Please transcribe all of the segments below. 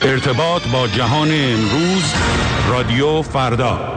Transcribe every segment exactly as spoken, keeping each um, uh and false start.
ارتباط با جهان امروز، رادیو فردا.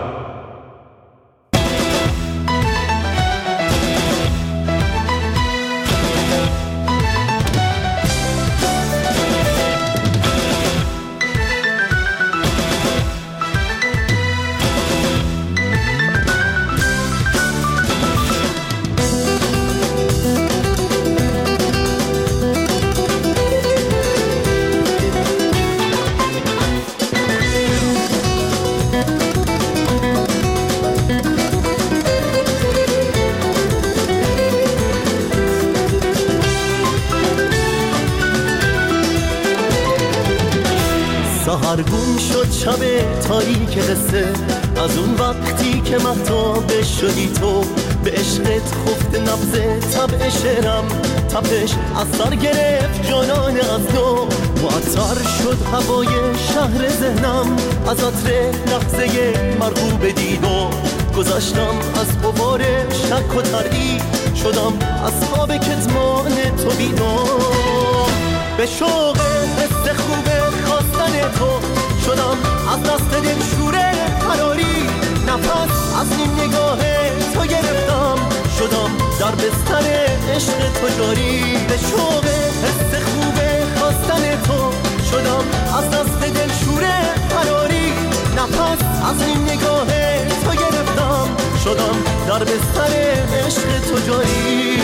سحرگون شد شب تاریک قصه، از اون وقتی که مهتاب شدی تو، به عشقت خفت نبض طبع شعرم، تپش از سر گرفت جانان از دو، معطر شد هوای شهر ذهنم، از عطر لحظه مرغوب دیدو، گذشتم از غبار شک و تردید، شدم از خواب کتمان تو بیدار، به شوق حس خوب خواستن تو شدم، از دست دل شوره فراری، نفس از این نگاه تو گرفتم، شدم در بستر عشق تو جاری، به شوق حس خوب خواستن تو شدم، از دست دل شوره فراری، نفس از این نگاه تو گرفتم، شدم در بستر عشق تو جاری.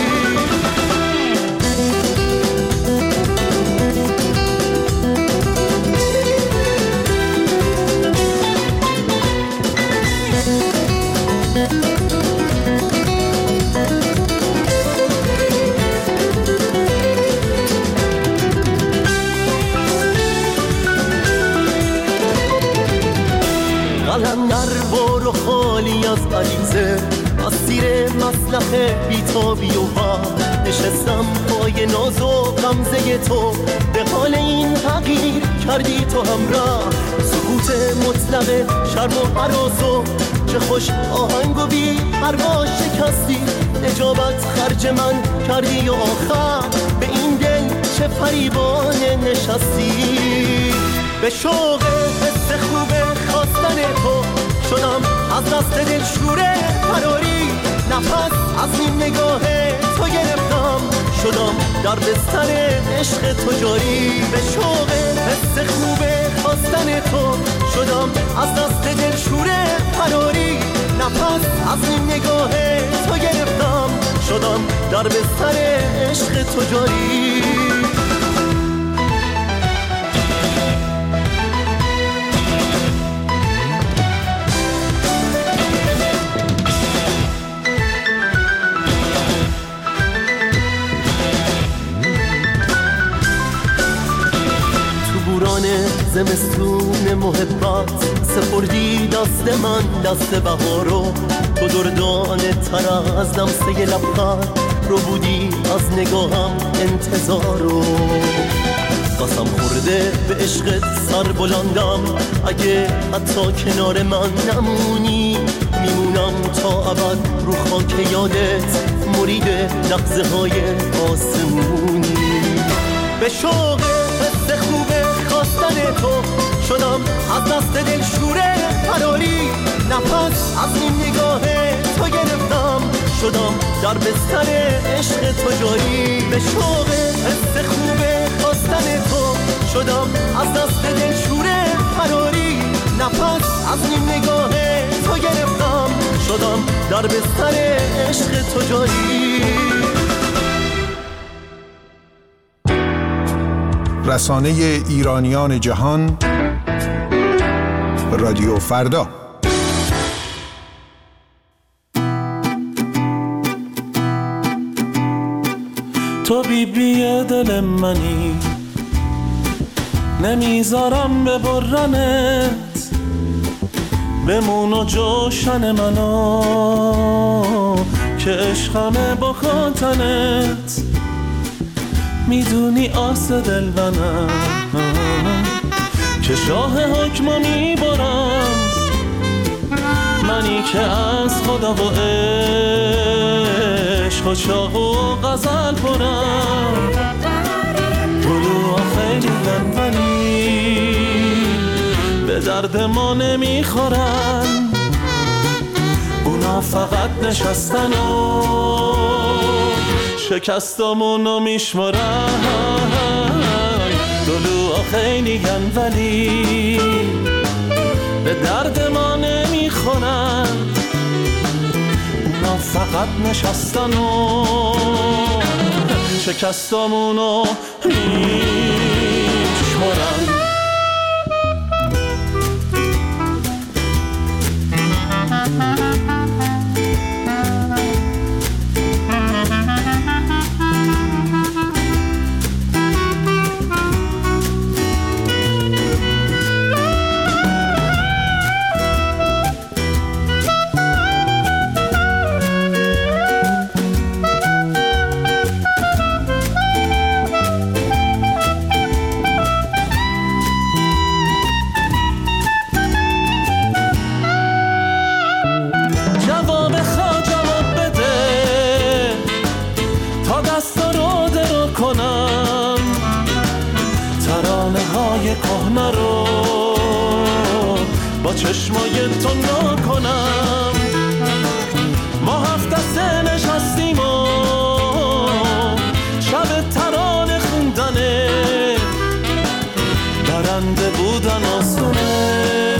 قلندر بارو خالی از غریزه، از سیر مسلخ بیتابی و ها، نشستم پای ناز و غمزه تو، به حال این حقیر کردی تو همراه، سکوت مطلق شرم و حراس و چه خوش آهنگ و بی پروا شکستی، اجابت خرج من کردی و آخر به این دل چه فریبانه نشستی، به شوق حس خوب خواستن تو شدم، از دست دل شوره فراری، نفس از این نگاه تو گرفتم، شدم در بستر عشق تو جاری، به شوق حس خوب خواستن تو شدم، از دست دل شوره فراری، نفس از این نگاه تو گرفتم، شدم در بستر عشق تو جاری. زمستون محبت سپردی دست من دست بهارو، تو دردانه تر از لمسه لبخند رو بودی، از نگاهم انتظارو، قسم خورده به عشقت سر بلندم، اگه حتی کنار من نمونی، میمونم تا ابد رو خاک یادت، مرید لحظه های آسمونی، به شوق حس خوبه خواستن تو شدم، از دست دل شوره فراری، نفس از این نگاه تو گرفتم، شدم در بستر عشق تو جاری، به شوق حس خوب خواستن تو شدم، از دست دل شوره فراری، نفس از این نگاه تو گرفتم، شدم در بستر عشق تو جاری. رسانه ایرانیان جهان، رادیو فردا. تو بی بی دل منی، نمیذارم ببرنت، بمون و جوشن منو که عشقمه با خاطنت، میدونی آس دل منم که شاه حکمو میبرم، منی که از خدا و عشق و شاه و غزل پرم، بلوها خیلی لنبنی درد ما نمیخورن، اونا فقط نشستن و شکستامونو میشمارن. دلوها خیلی گن ولی به درد ما نمیخورن، اونا فقط نشستن و شکستامونو میشمارن. کهنه رو با چشمای تو نکنم. ما هفت دسته نشستیم و شب ترانه خوندنه، برنده بودن آسونه،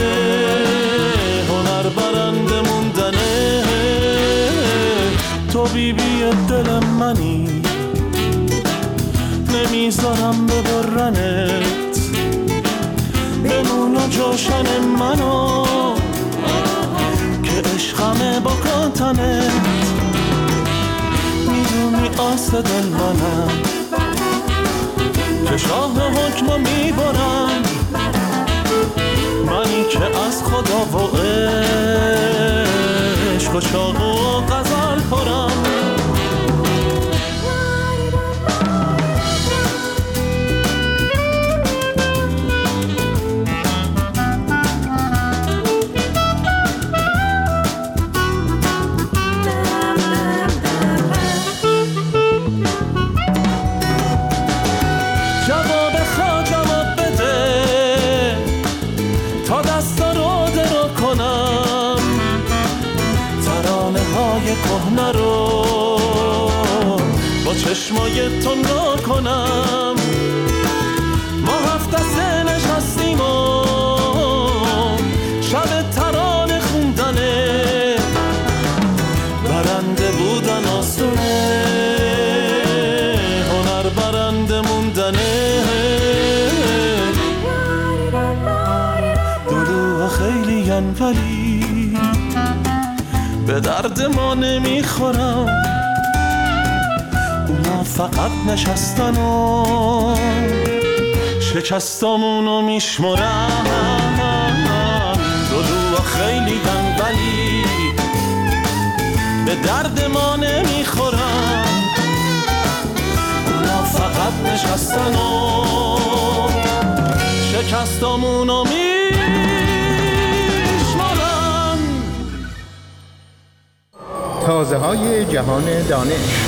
هنر برنده موندنه. تو بی بی دل منی، نمیذارم ببرنت، بمون و جوشن منو که عشقمه با کاتنت. میدونی آس دل منم که شاه حکمو میبرم، منی که از خدا و عشق و شاق و غزل پرم. کهنه رو با چشمای تو نکنم. ما هفت دسته نشستیم و شب ترانه خوندنه، برنده بودن آسونه، هنر برنده موندنه. دلوها خیلی ین ولی به درد ما نمیخورم، اونا فقط نشستن و شکستامونو میشمرن. دلوها خیلی گن ولی به درد ما نمیخورن، اونا فقط نشستن و شکستامونو میشمرن. تازه های جهان دانش.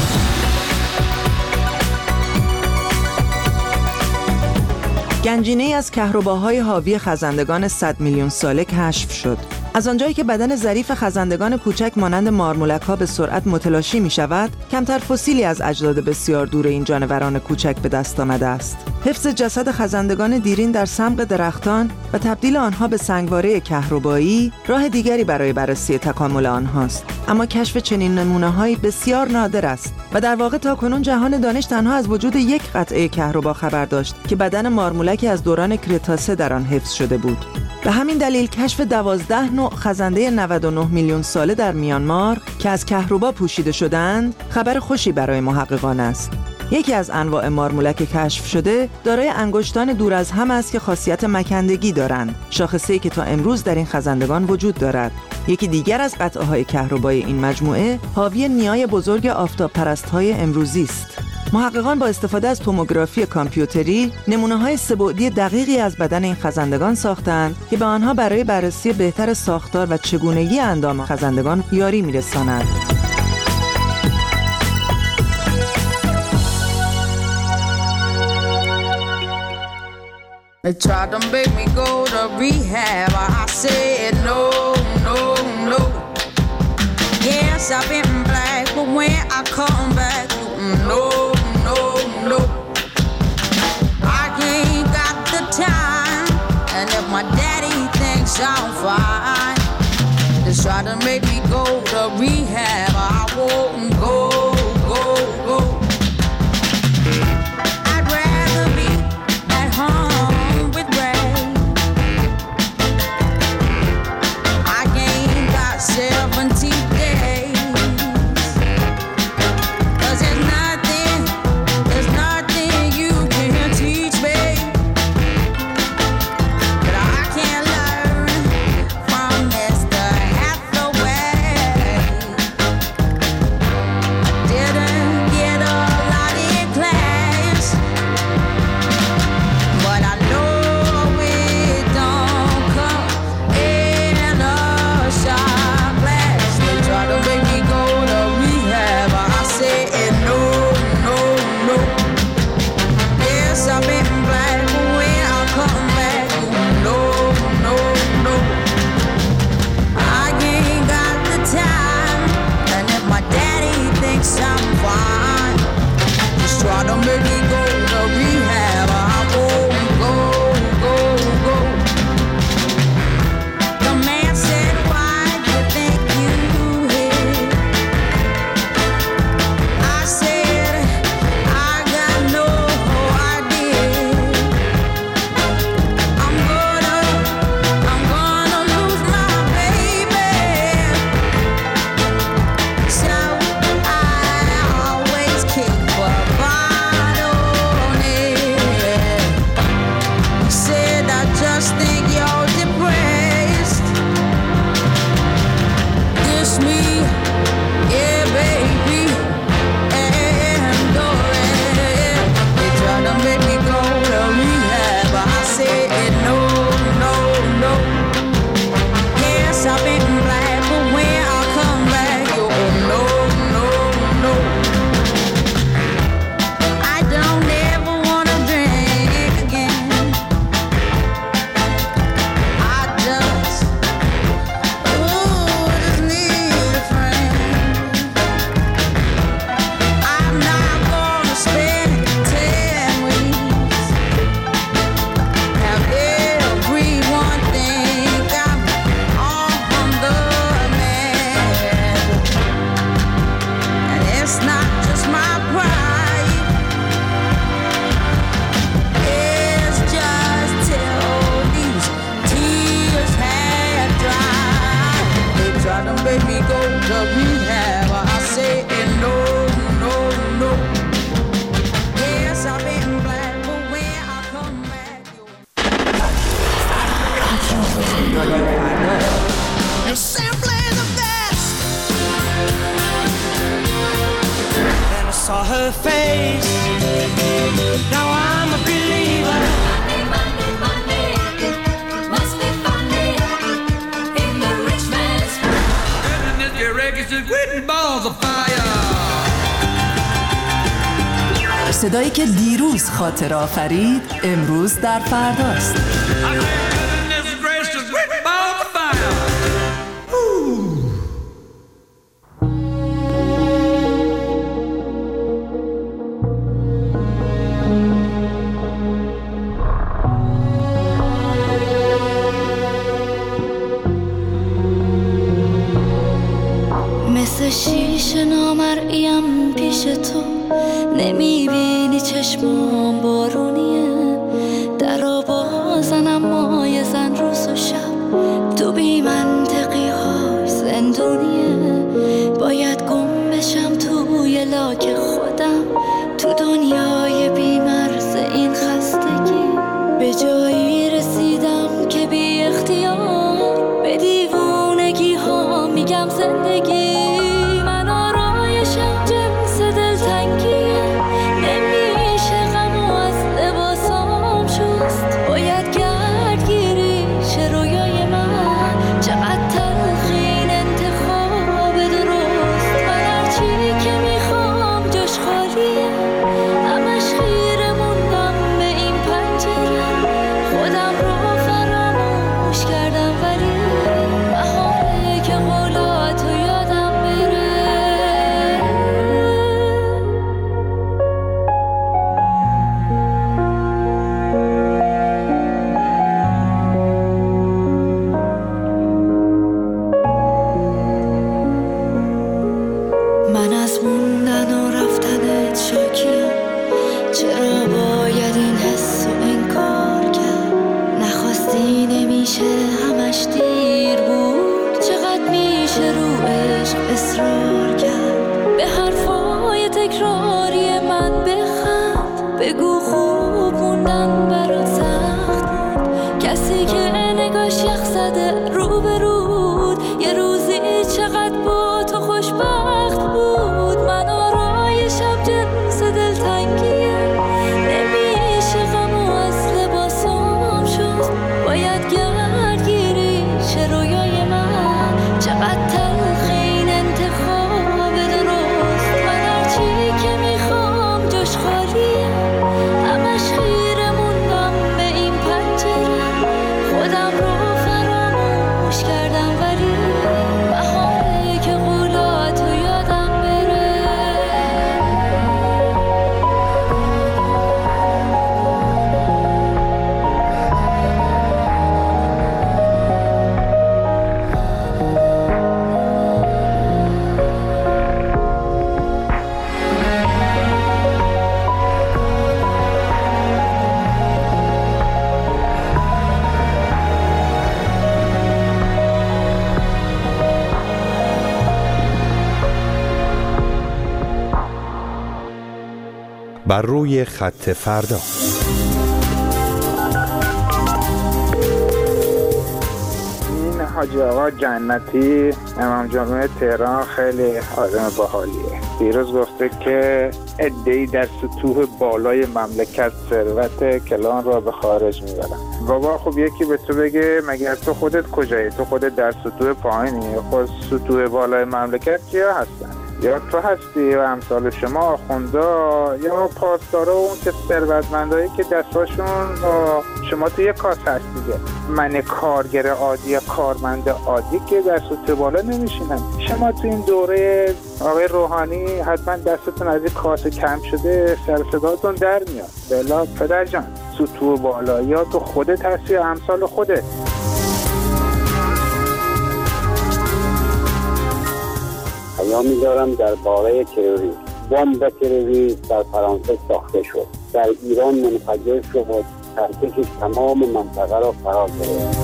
گنجینه‌ای از کهرباهای حاوی خزندگان صد میلیون ساله کشف شد. از آنجایی که بدن ظریف خزندگان کوچک مانند مارمولک‌ها به سرعت متلاشی می‌شود، کمتر فسیلی از اجداد بسیار دور این جانوران کوچک به دست آمده است. حفظ جسد خزندگان دیرین در سمق درختان و تبدیل آنها به سنگواره کهربایی راه دیگری برای بررسی تکامل آنهاست. اما کشف چنین نمونه‌هایی بسیار نادر است و در واقع تاکنون جهان دانش تنها از وجود یک قطعه کهربا خبر داشت که بدن مارمولکی از دوران کرتاسه در آن حفظ شده بود. به همین دلیل کشف دوازده نوع خزنده نود و نه میلیون ساله در میانمار که از کهربا پوشیده شدند خبر خوشی برای محققان است. یکی از انواع مارمولک کشف شده دارای انگشتان دور از هم است که خاصیت مکندگی دارند، شاخصه‌ای که تا امروز در این خزندگان وجود دارد. یکی دیگر از قطعه‌های کهربایی این مجموعه حاوی نیای بزرگ آفتاب پرست‌های امروزی است. محققان با استفاده از توموگرافی کامپیوتری نمونه‌های سه‌بعدی دقیقی از بدن این خزندگان ساختند که به آنها برای بررسی بهتر ساختار و چگونگی اندام خزندگان یاری می‌رساند. They tried to make me go to rehab. I said no, no, no. Yes, I've been black, but when I come back, no, no, no. I ain't got the time, and if my daddy thinks I'm fine, they try to make me go to rehab. I won't go, go, go. I'd rather be at home with Ray. I ain't got seventy days. 'Cause there's nothing, there's nothing you can teach me that I can't learn from Mister Hathaway. I didn't get a lot in class, but I know it don't come in a shot glass. They try to make me go to rehab. I said no, no, no. Yes, I've been black, but when I come back, no, no, no. I ain't got the time, and if my daddy thinks I'm fine, just try to make me go to rehab. I won't go, go, go. The man said, why do you think you hit? I said, I got no idea. I'm gonna, I'm gonna lose my baby. So I always keep a bottle on it. He said, I just think you're depressed. It's me, yeah, baby, and go ahead. They try to make me go to rehab. I said no, no, no. Yes, I've been black, but when I come back, oh no, no, no. I don't ever wanna drink again. I just, ooh, just need a friend. I'm not gonna spend ten weeks. Have everyone think I'm on the man. And it's not just my pride. It's just till these tears have dried. They try to make me go to rehab. I say no, no, no. Yes, I've been black, but when I come back, you're simply the best. Then I saw her face. Now I'm a believer. Money, money, money, must be funny in the rich man's Goodness, your records is written balls of fire. صدایی که دیروز خاطر آفرید امروز در فرداست. I said, goodness gracious, written balls of fire. مثل شیشه نامرئیم پیش تو نمیبینی چشمام بارونیه درو بازنم مای زن روز و شب تو بی منطقی های زندونیه باید گم بشم توی لاک خودم تو دنیای بی مرز این خستگی به جایی رسیدم که بی اختیار به دیوونگی ها میگم زندگی من آرایشم جنس دلتنگیه نمیشه غم و از لباسام شست باید گردگیری شه رویای من چقدر تلخین انتخاب درست من هرچی که میخوام جاش خالیه همش خیره موندم به این پنجره اصرار کرد به حرفای تکراری من بخند، بگو خوب موندن برات سخت بود، کسی که نگاش یخ زده رو به رود، یه روزی چقدر با تو خوشبخت بود. من آرای شب جنس دلتنگیه، نمیشه غم و از لباسام شد، باید گردگیری چه رویای من، چقدر تلخ این انتخاب درست. من هرچی که میخوام جاش خالیه، همش خیره موندم به این پنجره، خودم رو فراموش کردم ولی بهاره که قولاتو یادم بره. بر روی خط فردا. این حاجی آقا جنتی امام جمعه تهران خیلی آدم باحالیه. دیروز گفته که عده‌ای در سطوح بالای مملکت ثروت کلان را به خارج میبرن. بابا خب یکی به تو بگه مگر تو خودت کجایی؟ تو خودت در سطوح پایینی؟ خود سطوح بالای مملکت کیا هستن؟ یا تو هستی و امثال شما آخوندا، یا پاسدارا و اون که ثروتمندایی که دستاشون با شما تو یک کاس هست دیگه. من کارگر عادی یا کارمند عادی که در سطوح بالا نمیشینم. شما تو این دوره آقای روحانی حتما دستتون از این کاس کم شده، سر صداتون در میاد. بلا پدر جان، سطوح بالا یا تو خودت هستی یا امثال خودت. پیامی دارم در باره تروریسم. بمب تروریسم در فرانسه ساخته شد، در ایران منفجر شد، ترکش تمام منطقه را فرا گرفت.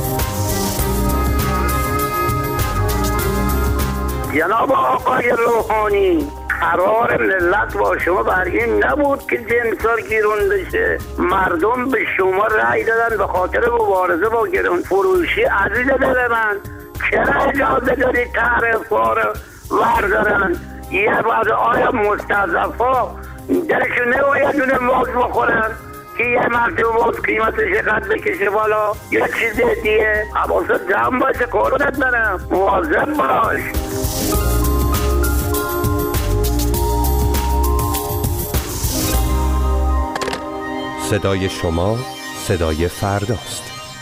جناب آقای روحانی، قرار ملت با شما برگیم نبود که جنسار گیرون بشه. مردم به شما رأی دادن به خاطر مبارزه با گرون فروشی. عزیز دل من، چرا اجازه دارید تعرف‌ها رو وردارن؟ یه بعد آیا مستضعفا دلشون نباید دونه موز بخورن که یه مرتبه موز قیمتش قد بکشه بالا؟ یه چیز دیگه حواست جمع باشه، قربونت برم، مواظب باش. صدای شما صدای فرداست.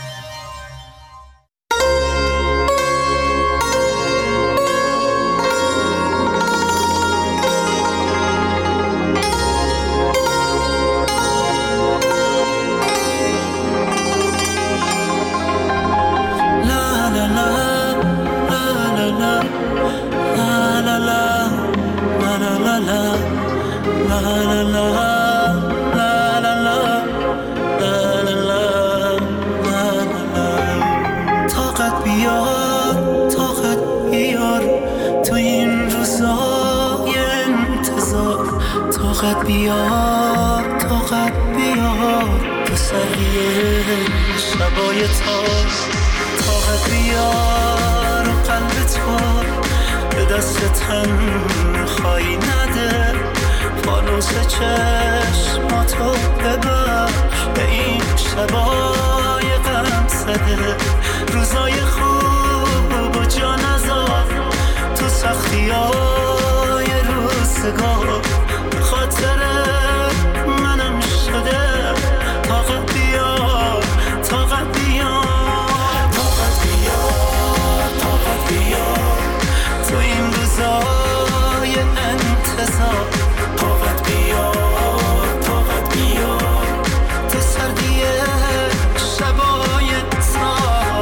طاقت بیار، طاقت بیار تو سریه شبای تار. طاقت بیار و قلب تار به دست تنهایی نده. فانوس چشماتو ببخش به این شبای غم زده. روزای خوب و جا نذار تو سختیای روزگار. خاطر منم شده طاقت بیار، طاقت بیار، طاقت بیار، طاقت بیار تو این روزای انتظار. طاقت بیار، طاقت بیار تو سردی شبای تار.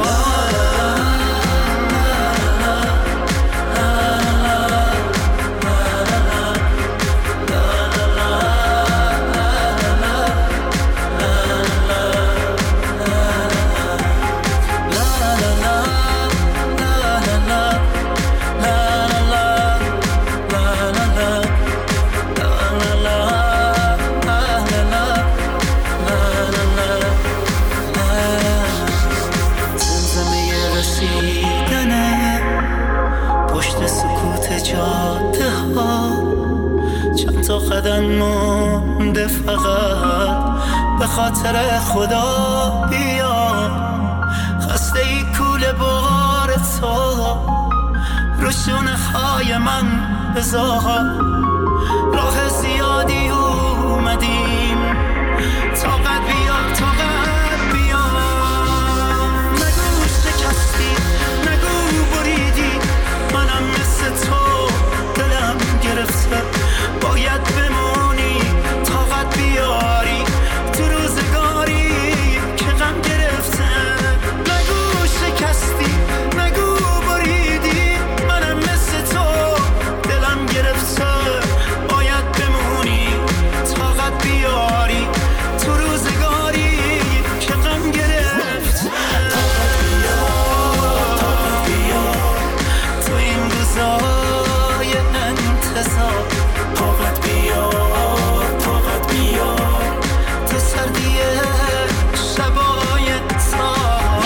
بدن مونده فقط به خاطر خدا بیا خسته ای کوله بار تو رو شونه های من بذار راه زیادی اومدیم طاقت بیا طاقت بیا نگو شکستی نگو بریدی منم مثل تو دلم گرفته باید بمونی طاقت بیاری تو روزگاری که غم گرفته نگو شکستی نگو بریدی منم مثل تو دلم گرفته باید بمونی طاقت بیاری تو روزگاری که غم گرفته طاقت بیار طاقت بیار تو این روزای انتظار طاقت بیار طاقت بیار تو سردی شبای تار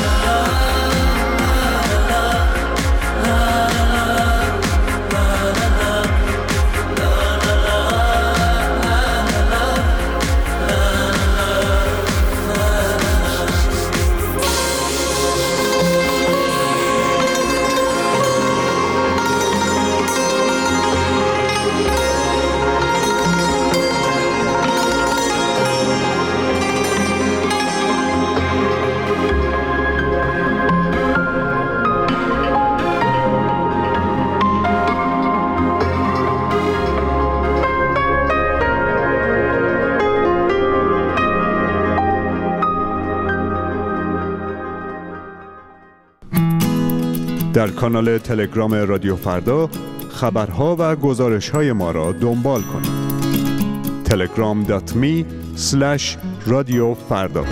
در کانال تلگرام رادیو فردا خبرها و گزارش‌های ما را دنبال کنید. تلگرام دات می اسلش رادیو فردا.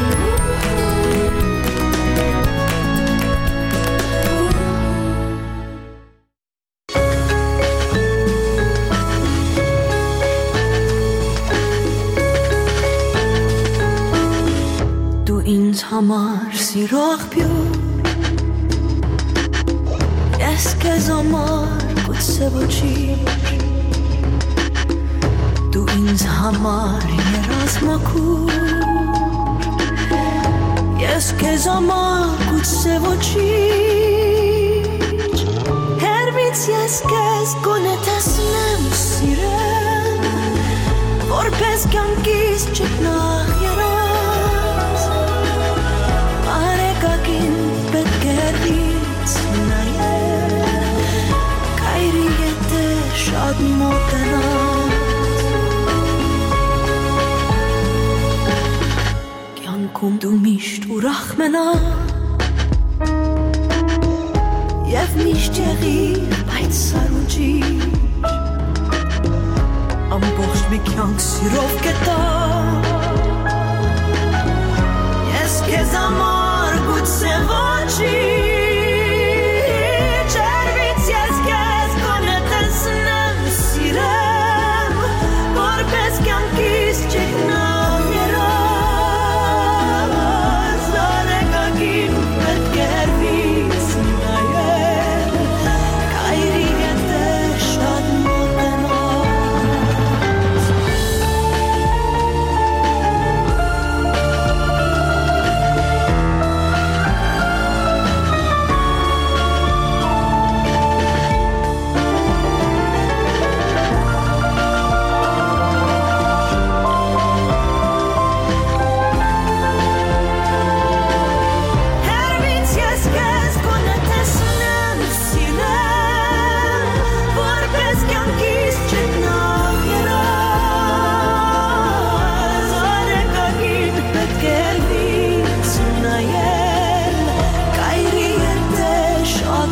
Du ins Hamar sirach più Es che zamar gut se voci Du ins Hamar yeras makur Es che zamar gut se voci Her vit yes kes konetes nem sirem Vor pes kan kis cheknach yeras Are kakin bet gerdit naye Kairiyete shad motenat Kyankum du misht u rachmenat Yev misht yegir bayt sar u jish Am bochsh mi kyank sirov ketat Yes ke zamar gut se voci Červic yes kes konetes nem sirem Vor pes kyan kis čeknam yeraz Zare kakin bet gervis nayen Kairiyete shad motenat Hervits yes kes konetes nem sirem Vor pes kyan kis čeknam yeraz Zare kakin bet gervis nayen Kairiyete shad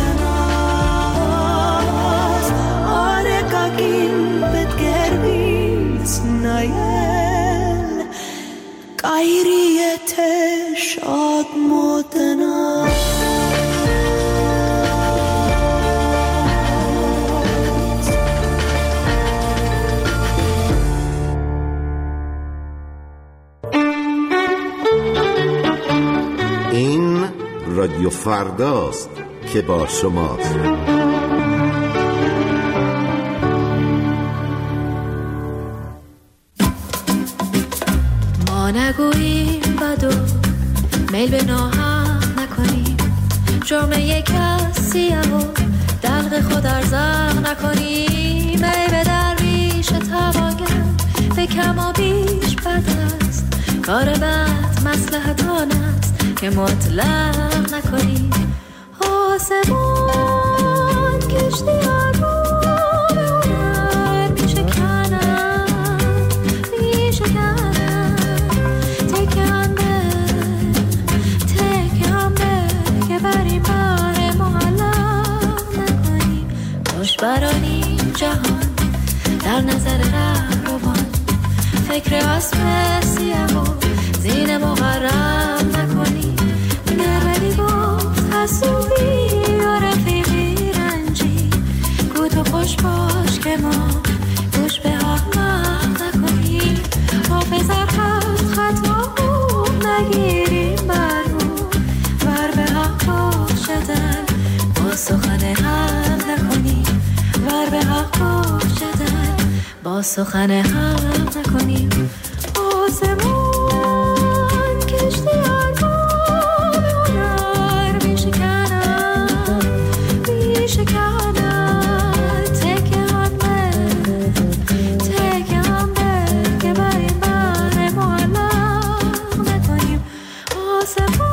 motenat Are kakin bet gervis nayen Kairiyete shad motenat این رادیو فرداست که با شماست. نگوییم بدو میل به ناحق نکنیم، جرم یک کسی و دلق خود ارزاق نکنیم. ای به درویش توانگر به کم و بیش بد است، کار بد مصلحت آن است که مطلق نکنیم. آسمان کشتی آدم به هنر می شکنم می شکنم، تکم به تکم به که بر این بار معلق نکنیم. خوش برانیم جهان در نظر رهروان، فکر اسب سیاه و زین مغرم نکنیم. نرولی گفت حسوبی و رفیقی رنجی، گو تو خوش باش که ما گوش به احمق نکنیم. حافظ خط خط ما نگیریم بر رو، ور به حق باشدن با سخن حق نکنیم. ور به حق باشدن با سخن حق نکنیم. آسمان کشتی آرمان به هنر می شکنم می شکنم، تکه هم به تکه هم به که بر این بر معلق نکنیم. آسمان